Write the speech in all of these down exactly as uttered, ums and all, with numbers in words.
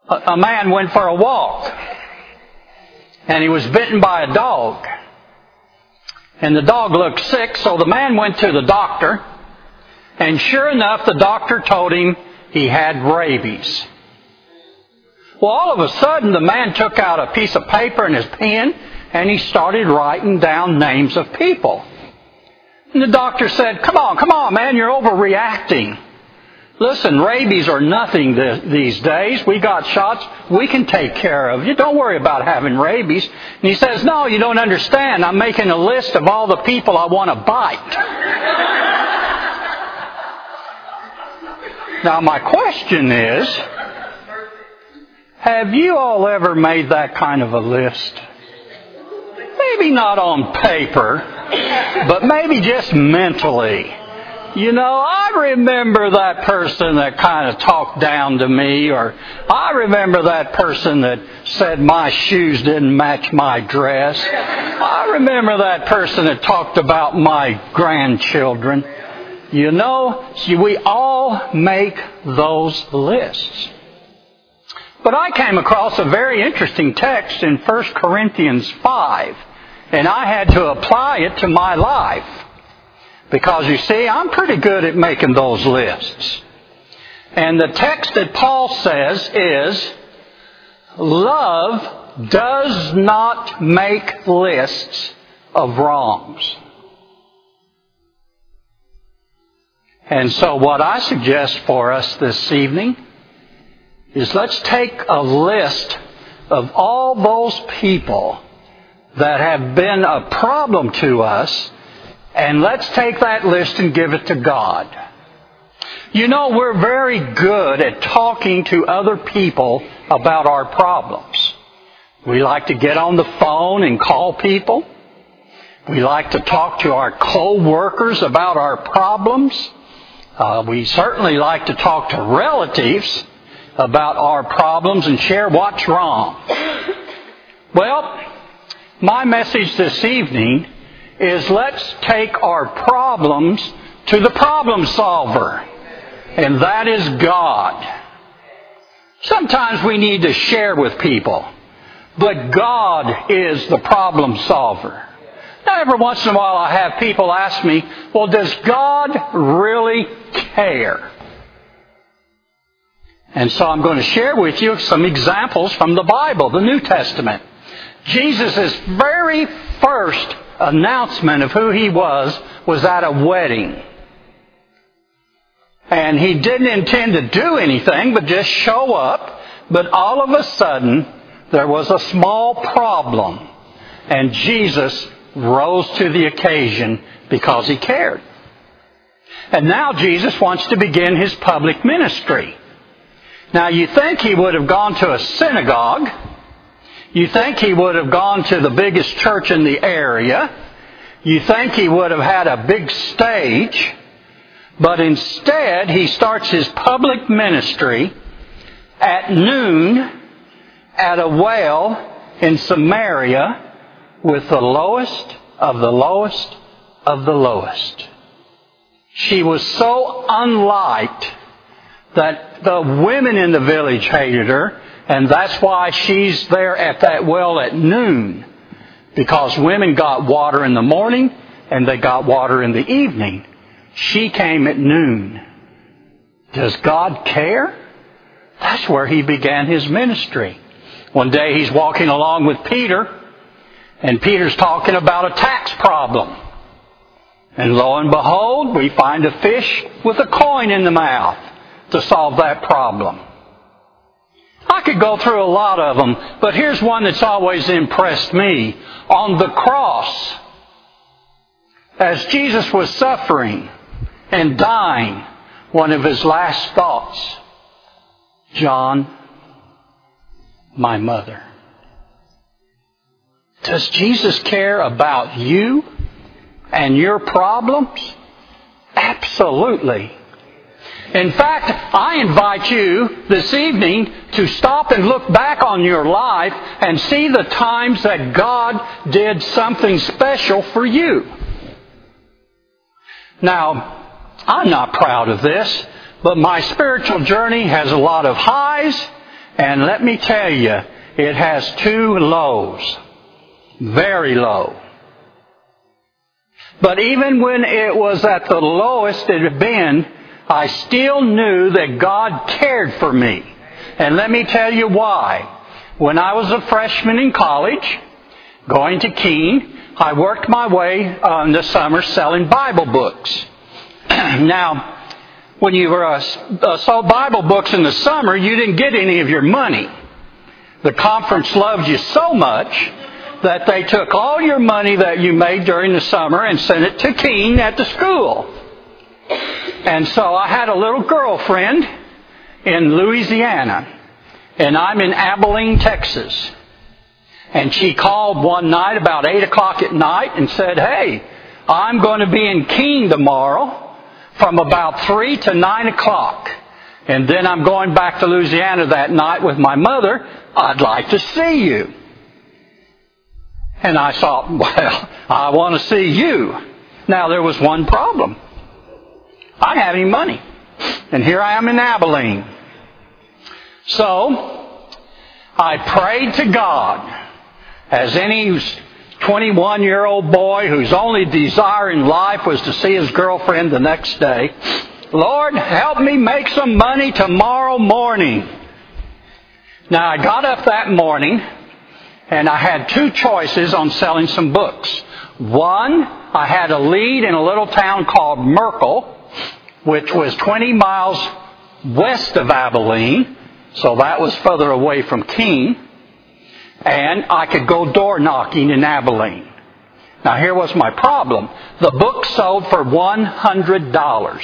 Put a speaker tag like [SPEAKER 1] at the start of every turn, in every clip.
[SPEAKER 1] a, a man went for a walk, and he was bitten by a dog. And the dog looked sick, so the man went to the doctor, and sure enough, the doctor told him he had rabies. Well, all of a sudden, the man took out a piece of paper and his pen, and he started writing down names of people. And the doctor said, come on, come on, man, you're overreacting. Listen, rabies are nothing th- these days. We got shots. We can take care of you. Don't worry about having rabies. And he says, no, you don't understand. I'm making a list of all the people I want to bite. Now, my question is, have you all ever made that kind of a list? Maybe not on paper, but maybe just mentally. You know, I remember that person that kind of talked down to me, or I remember that person that said my shoes didn't match my dress. I remember that person that talked about my grandchildren. You know, see, we all make those lists. But I came across a very interesting text in First Corinthians five, and I had to apply it to my life. Because you see, I'm pretty good at making those lists. And the text that Paul says is, love does not make lists of wrongs. And so what I suggest for us this evening is let's take a list of all those people that have been a problem to us, and let's take that list and give it to God. You know, we're very good at talking to other people about our problems. We like to get on the phone and call people. We like to talk to our co-workers about our problems. Uh, we certainly like to talk to relatives about our problems and share what's wrong. Well, my message this evening is let's take our problems to the problem solver, and that is God. Sometimes we need to share with people, but God is the problem solver. Now, every once in a while I have people ask me, well, does God really care? And so I'm going to share with you some examples from the Bible, the New Testament. Jesus' very first announcement of who He was was at a wedding. And He didn't intend to do anything but just show up. But all of a sudden, there was a small problem. And Jesus rose to the occasion because He cared. And now Jesus wants to begin His public ministry. Now, you think He would have gone to a synagogue. You think He would have gone to the biggest church in the area. You think He would have had a big stage. But instead, He starts His public ministry at noon at a well in Samaria with the lowest of the lowest of the lowest. She was so unliked that the women in the village hated her, and that's why she's there at that well at noon. Because women got water in the morning, and they got water in the evening. She came at noon. Does God care? That's where He began His ministry. One day He's walking along with Peter, and Peter's talking about a tax problem. And lo and behold, we find a fish with a coin in the mouth to solve that problem. I could go through a lot of them, but here's one that's always impressed me. On the cross, as Jesus was suffering and dying, one of His last thoughts, John, my mother. Does Jesus care about you and your problems? Absolutely. In fact, I invite you this evening to stop and look back on your life and see the times that God did something special for you. Now, I'm not proud of this, but my spiritual journey has a lot of highs And let me tell you, it has two lows. Very low. But even when it was at the lowest it had been, I still knew that God cared for me. And let me tell you why. When I was a freshman in college, going to Keene, I worked my way uh, in the summer selling Bible books. Now, when you were, uh, uh, sold Bible books in the summer, you didn't get any of your money. The conference loved you so much that they took all your money that you made during the summer and sent it to Keene at the school. And so I had a little girlfriend in Louisiana, and I'm in Abilene, Texas. And she called one night about eight o'clock at night and said, "Hey, I'm going to be in Keene tomorrow from about three to nine o'clock. And then I'm going back to Louisiana that night with my mother. I'd like to see you." And I thought, well, I want to see you. Now, there was one problem. I didn't have any money. And here I am in Abilene. So, I prayed to God, as any twenty-one-year-old boy whose only desire in life was to see his girlfriend the next day. "Lord, help me make some money tomorrow morning." Now, I got up that morning, and I had two choices on selling some books. One, I had a lead in a little town called Merkel, which was twenty miles west of Abilene, so that was further away from Keene. And I could go door knocking in Abilene. Now, here was my problem. The book sold for one hundred dollars.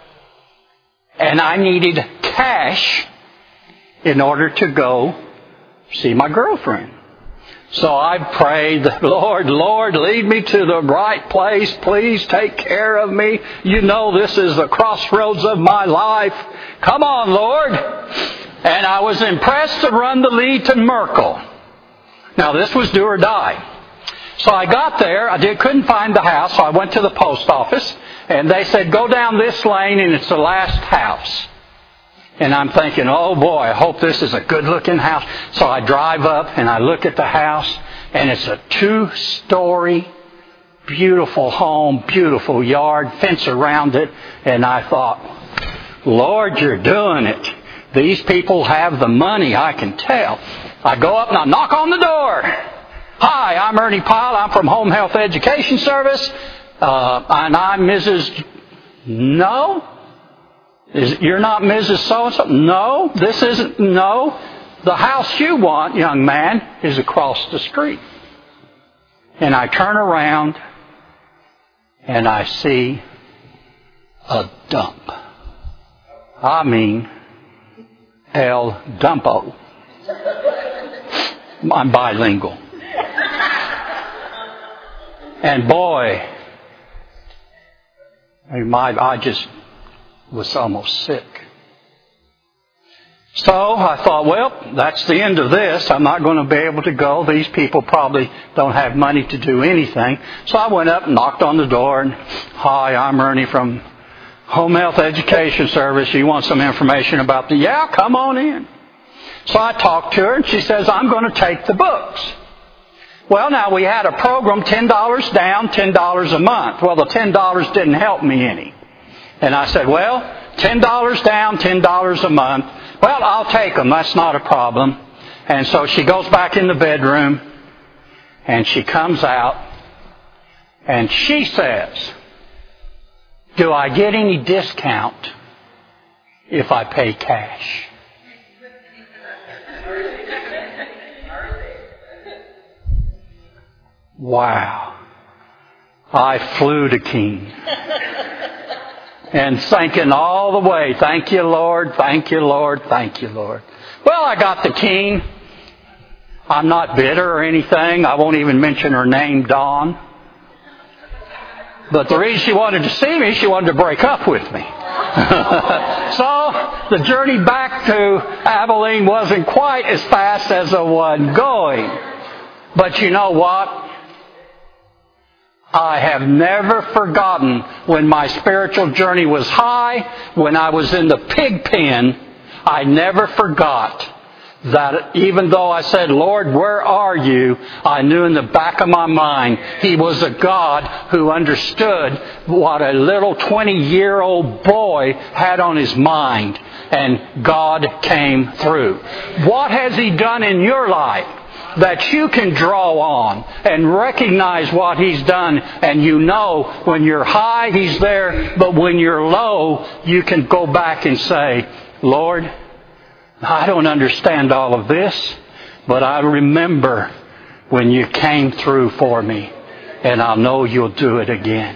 [SPEAKER 1] And I needed cash in order to go see my girlfriend. So I prayed, "Lord, Lord, lead me to the right place. Please take care of me. You know this is the crossroads of my life. Come on, Lord." And I was impressed to run the lead to Merkel. Now, this was do or die. So I got there. I did, couldn't find the house, so I went to the post office. And they said, "Go down this lane and it's the last house." And I'm thinking, oh boy, I hope this is a good-looking house. So I drive up and I look at the house, and it's a two-story, beautiful home, beautiful yard, fence around it. And I thought, Lord, you're doing it. These people have the money, I can tell. I go up and I knock on the door. "Hi, I'm Ernie Pyle. I'm from Home Health Education Service. Uh, and I'm Missus No? Is, you're not Missus So-and-so? No, this isn't. No. The house you want, young man, is across the street." And I turn around and I see a dump. I mean, El Dumpo. I'm bilingual. And boy, my, I just was almost sick. So I thought, well, that's the end of this. I'm not going to be able to go. These people probably don't have money to do anything. So I went up and knocked on the door. And, "Hi, I'm Ernie from Home Health Education Service. You want some information about the..." "Yeah, come on in." So I talked to her, and she says, "I'm going to take the books." Well, now, we had a program, ten dollars down, ten dollars a month. Well, the ten dollars didn't help me any. And I said, "Well, ten dollars down, ten dollars a month. Well, I'll take them. That's not a problem." And so she goes back in the bedroom, and she comes out, and she says, "Do I get any discount if I pay cash?" Wow. I flew to Keene. And thinking all the way, "Thank you, Lord, thank you, Lord, thank you, Lord." Well, I got to Keene. I'm not bitter or anything. I won't even mention her name, Dawn. But the reason she wanted to see me, she wanted to break up with me. So the journey back to Abilene wasn't quite as fast as the one going. But you know what? I have never forgotten when my spiritual journey was high, when I was in the pig pen, I never forgot that even though I said, Lord, where are you? I knew in the back of my mind He was a God who understood what a little twenty-year-old boy had on his mind. And God came through. What has He done in your life that you can draw on and recognize what He's done? And you know when you're high, He's there. But when you're low, you can go back and say, Lord, I don't understand all of this, but I remember when you came through for me, and I know you'll do it again.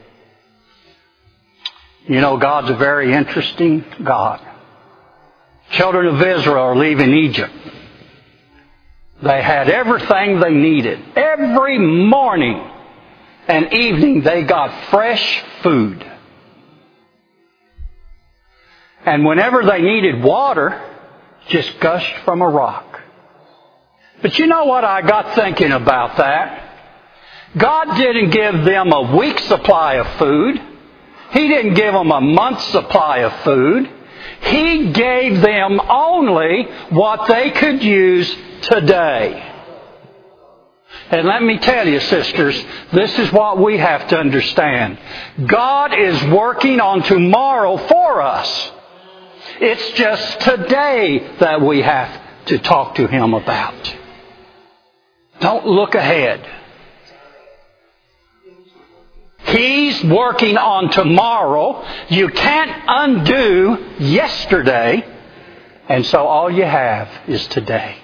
[SPEAKER 1] You know, God's a very interesting God. Children of Israel are leaving Egypt. They had everything they needed. Every morning and evening they got fresh food. And whenever they needed water, just gushed from a rock. But you know what I got thinking about that? God didn't give them a week's supply of food. He didn't give them a month's supply of food. He gave them only what they could use today. And let me tell you, sisters, this is what we have to understand. God is working on tomorrow for us. It's just today that we have to talk to Him about. Don't look ahead. He's working on tomorrow. You can't undo yesterday. And so all you have is today.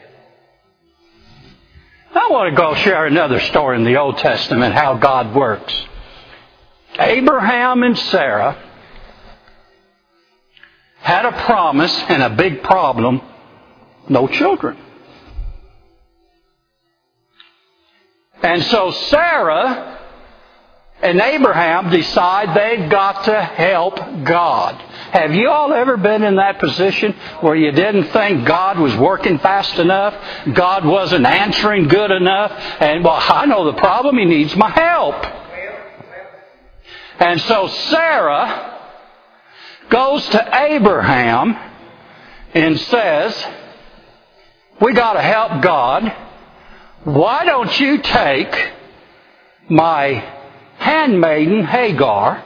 [SPEAKER 1] I want to go share another story in the Old Testament, how God works. Abraham and Sarah had a promise and a big problem: no children. And so Sarah and Abraham decide they've got to help God. Have you all ever been in that position where you didn't think God was working fast enough? God wasn't answering good enough? And, well, I know the problem. He needs my help. And so Sarah goes to Abraham and says, we got to help God. Why don't you take my handmaiden Hagar,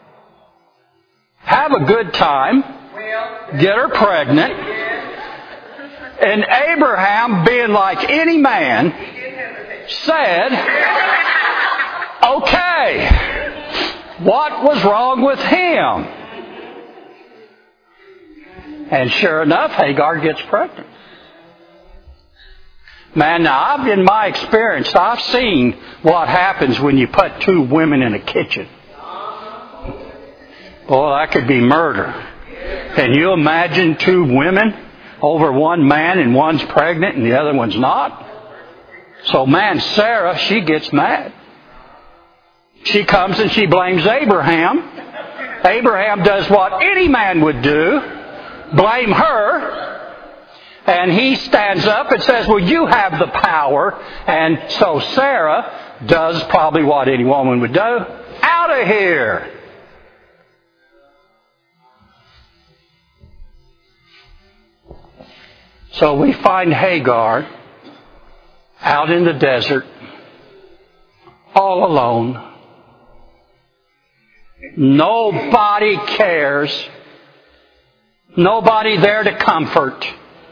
[SPEAKER 1] have a good time, get her pregnant, and Abraham, being like any man, said, okay, what was wrong with him? And sure enough, Hagar gets pregnant. Man, now, I've, in my experience, I've seen what happens when you put two women in a kitchen. Well, that could be murder. Can you imagine two women over one man, and one's pregnant and the other one's not? So, man, Sarah, she gets mad. She comes and she blames Abraham. Abraham does what any man would do, blame her. And he stands up and says, well, you have the power. And so Sarah does probably what any woman would do. Out of here. So we find Hagar out in the desert, all alone. Nobody cares. Nobody there to comfort.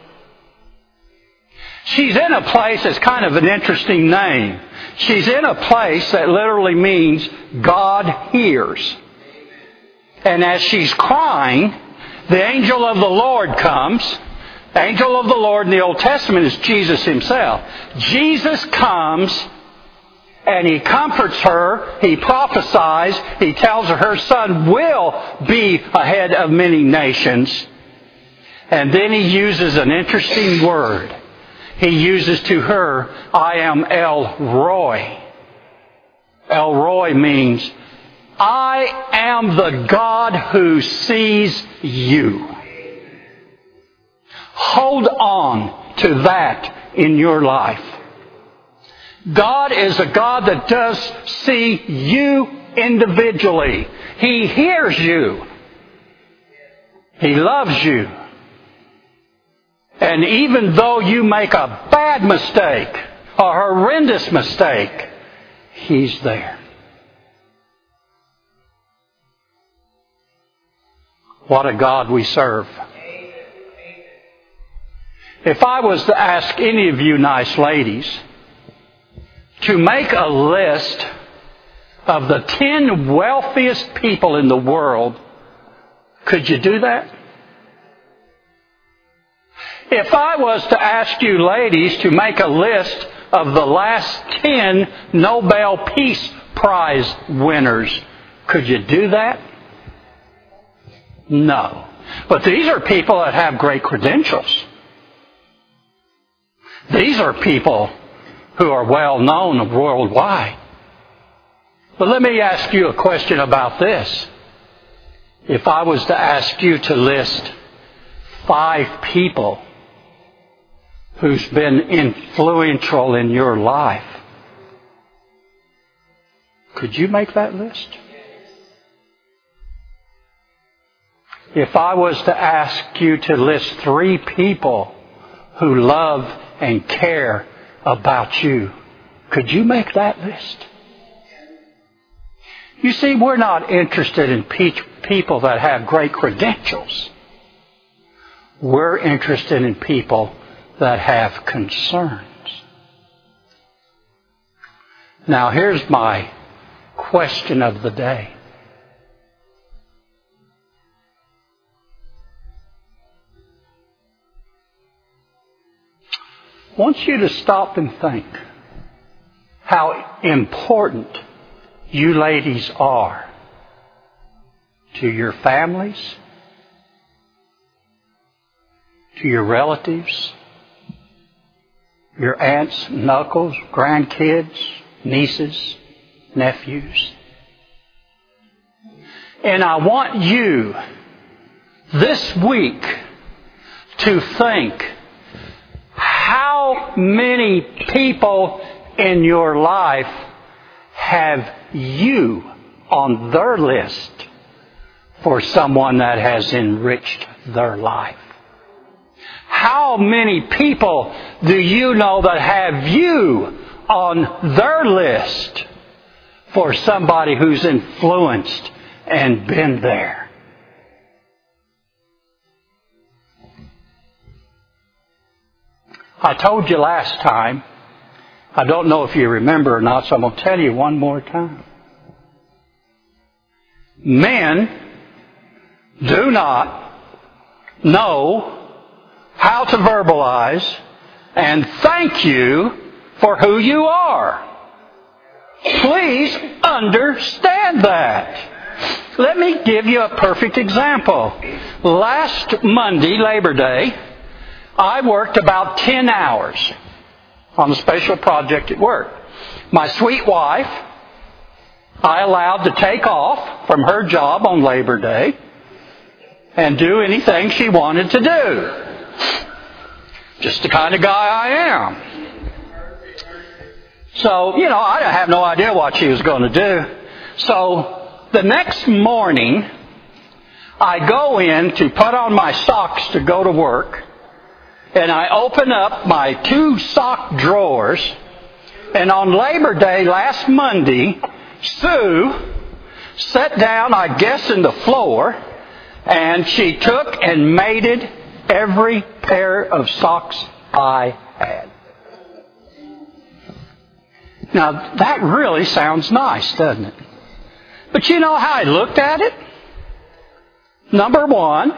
[SPEAKER 1] She's in a place that's kind of an interesting name. She's in a place that literally means God hears. And as she's crying, the angel of the Lord comes. The angel of the Lord in the Old Testament is Jesus Himself. Jesus comes and He comforts her. He prophesies. He tells her her son will be ahead of many nations. And then He uses an interesting word. He uses to her, I am El Roi. El Roi means, I am the God who sees you. Hold on to that in your life. God is a God that does see you individually. He hears you. He loves you. And even though you make a bad mistake, a horrendous mistake, He's there. What a God we serve. If I was to ask any of you nice ladies to make a list of the ten wealthiest people in the world, could you do that? If I was to ask you ladies to make a list of the last ten Nobel Peace Prize winners, could you do that? No. But these are people that have great credentials. These are people who are well known worldwide. But let me ask you a question about this. If I was to ask you to list five people who's been influential in your life, could you make that list? If I was to ask you to list three people who love and care about you, could you make that list? You see, we're not interested in pe- people that have great credentials. We're interested in people that have concerns. Now, here's my question of the day. I want you to stop and think how important you ladies are to your families, to your relatives, your aunts and uncles, grandkids, nieces, nephews. And I want you this week to think, how many people in your life have you on their list for someone that has enriched their life? How many people do you know that have you on their list for somebody who's influenced and been there? I told you last time, I don't know if you remember or not, so I'm going to tell you one more time. Men do not know how to verbalize and thank you for who you are. Please understand that. Let me give you a perfect example. Last Monday, Labor Day, I worked about ten hours on a special project at work. My sweet wife, I allowed to take off from her job on Labor Day and do anything she wanted to do. Just the kind of guy I am. So, you know, I have no idea what she was going to do. So, the next morning, I go in to put on my socks to go to work. And I open up my two sock drawers, and on Labor Day last Monday, Sue sat down, I guess, in the floor, and she took and mated every pair of socks I had. Now, that really sounds nice, doesn't it? But you know how I looked at it? Number one,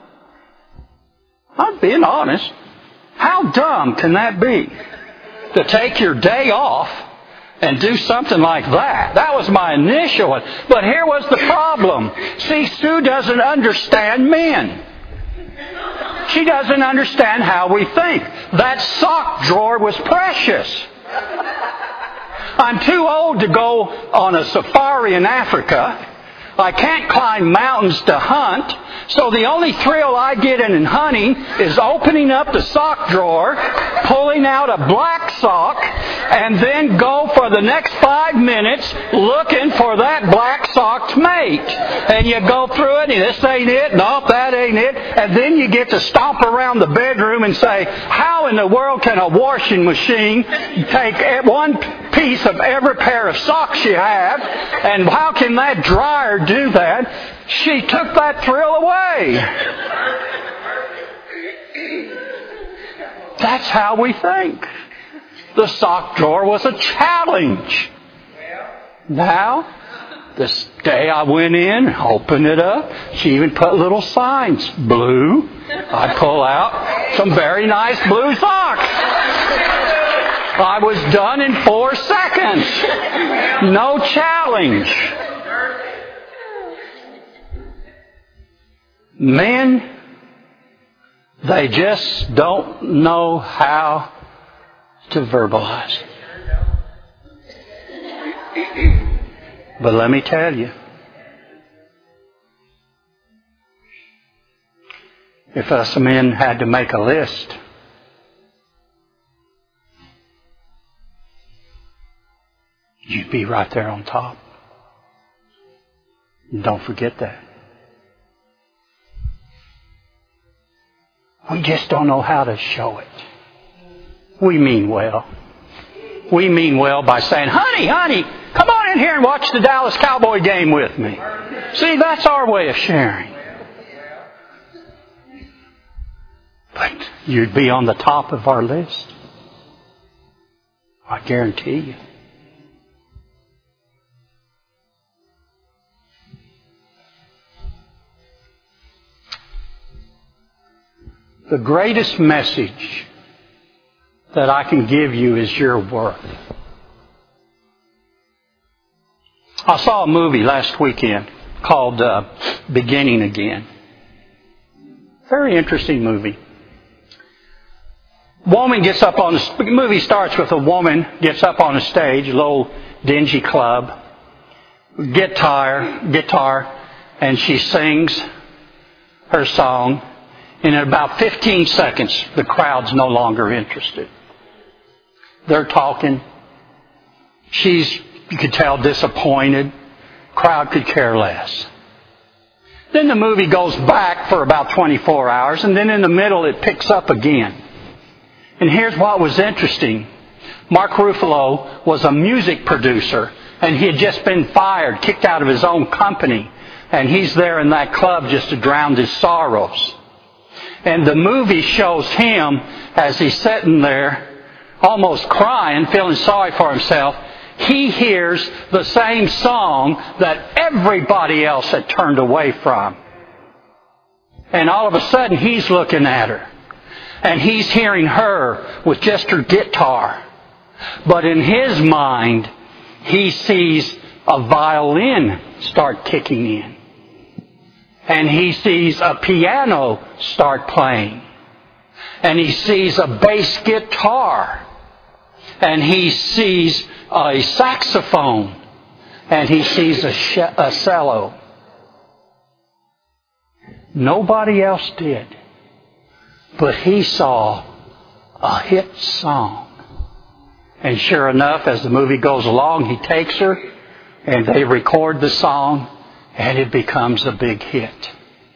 [SPEAKER 1] I'm being honest. How dumb can that be? To take your day off and do something like that. That was my initial one. But here was the problem. See, Sue doesn't understand men. She doesn't understand how we think. That sock drawer was precious. I'm too old to go on a safari in Africa. I can't climb mountains to hunt, so the only thrill I get in hunting is opening up the sock drawer, pulling out a black sock, and then go for the next five minutes looking for that black sock's mate. And you go through it, and this ain't it, nope, that ain't it, and then you get to stomp around the bedroom and say, how in the world can a washing machine take one piece of every pair of socks you have, and how can that dryer do that? She took that thrill away. That's how we think. The sock drawer was a challenge. Now, this day I went in, opened it up. She even put little signs. Blue. I pull out some very nice blue socks. I was done in four seconds. No challenge. Men, they just don't know how to verbalize. But let me tell you, if us men had to make a list, you'd be right there on top. Don't forget that. We just don't know how to show it. We mean well. We mean well by saying, honey, honey, come on in here and watch the Dallas Cowboy game with me. See, that's our way of sharing. But you'd be on the top of our list. I guarantee you. The greatest message that I can give you is your worth. I saw a movie last weekend called uh, Beginning Again. Very interesting movie. Woman gets up on the, the movie starts with a woman gets up on a stage, a little dingy club, guitar, guitar, and she sings her song. And in about fifteen seconds, the crowd's no longer interested. They're talking. She's, you could tell, disappointed. Crowd could care less. Then the movie goes back for about twenty-four hours, and then in the middle it picks up again. And here's what was interesting. Mark Ruffalo was a music producer, and he had just been fired, kicked out of his own company. And he's there in that club just to drown his sorrows. And the movie shows him as he's sitting there, almost crying, feeling sorry for himself. He hears the same song that everybody else had turned away from. And all of a sudden, he's looking at her. And he's hearing her with just her guitar. But in his mind, he sees a violin start kicking in. And he sees a piano start playing. And he sees a bass guitar. And he sees a saxophone. And he sees a, sh- a cello. Nobody else did. But he saw a hit song. And sure enough, as the movie goes along, he takes her and they record the song. And it becomes a big hit.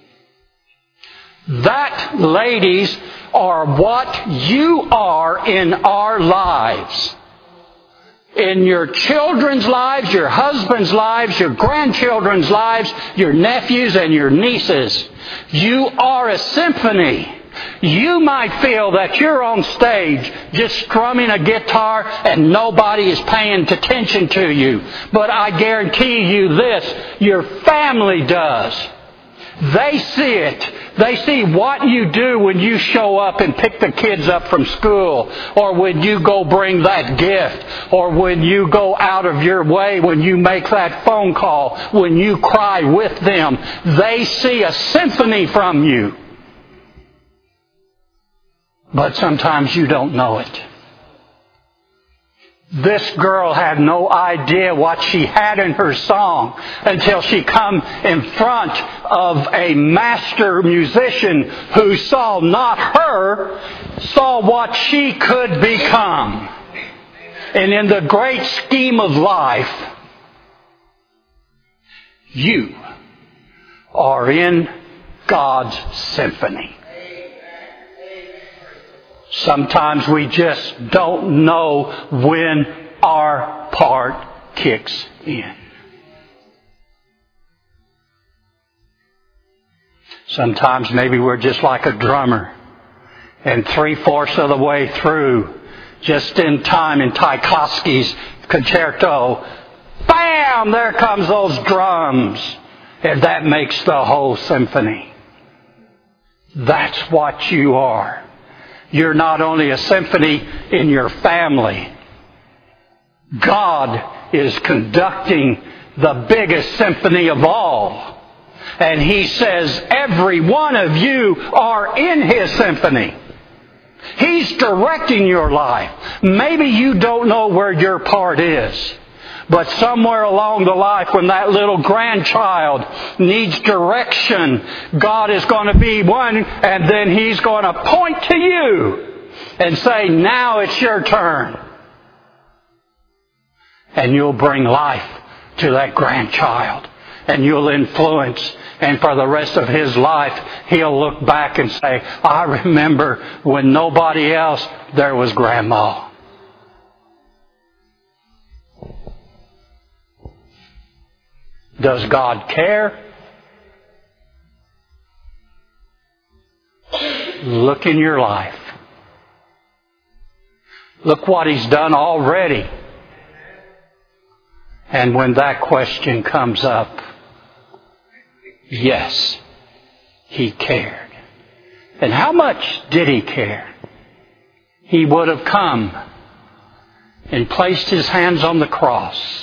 [SPEAKER 1] That, ladies, are what you are in our lives. In your children's lives, your husband's lives, your grandchildren's lives, your nephews and your nieces. You are a symphony. You might feel that you're on stage just strumming a guitar and nobody is paying attention to you. But I guarantee you this, your family does. They see it. They see what you do when you show up and pick the kids up from school, or when you go bring that gift, or when you go out of your way, when you make that phone call, when you cry with them. They see a symphony from you. But sometimes you don't know it. This girl had no idea what she had in her song until she come in front of a master musician who saw not her, saw what she could become. And in the great scheme of life, you are in God's symphony. Sometimes we just don't know when our part kicks in. Sometimes maybe we're just like a drummer, and three-fourths of the way through, just in time in Tchaikovsky's concerto, bam! There comes those drums, and that makes the whole symphony. That's what you are. You're not only a symphony in your family. God is conducting the biggest symphony of all. And He says every one of you are in His symphony. He's directing your life. Maybe you don't know where your part is. But somewhere along the life when that little grandchild needs direction, God is going to be one, and then He's going to point to you and say, now it's your turn. And you'll bring life to that grandchild. And you'll influence. And for the rest of his life, he'll look back and say, I remember when nobody else, there was Grandma. Does God care? Look in your life. Look what He's done already. And when that question comes up, yes, He cared. And how much did He care? He would have come and placed His hands on the cross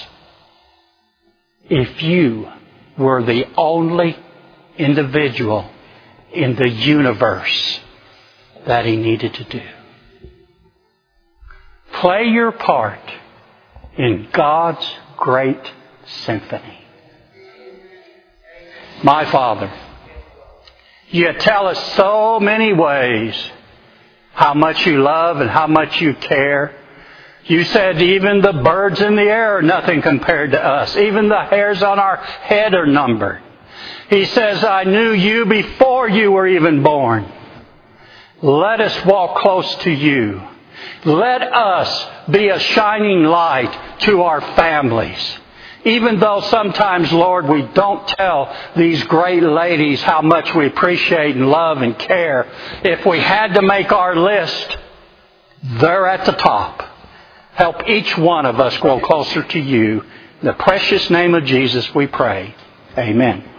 [SPEAKER 1] if you were the only individual in the universe that He needed to do. Play your part in God's great symphony. My Father, You tell us so many ways how much You love and how much You care. You said even the birds in the air are nothing compared to us. Even the hairs on our head are numbered. He says, I knew You before you were even born. Let us walk close to You. Let us be a shining light to our families. Even though sometimes, Lord, we don't tell these great ladies how much we appreciate and love and care. If we had to make our list, they're at the top. Help each one of us grow closer to You. In the precious name of Jesus we pray. Amen.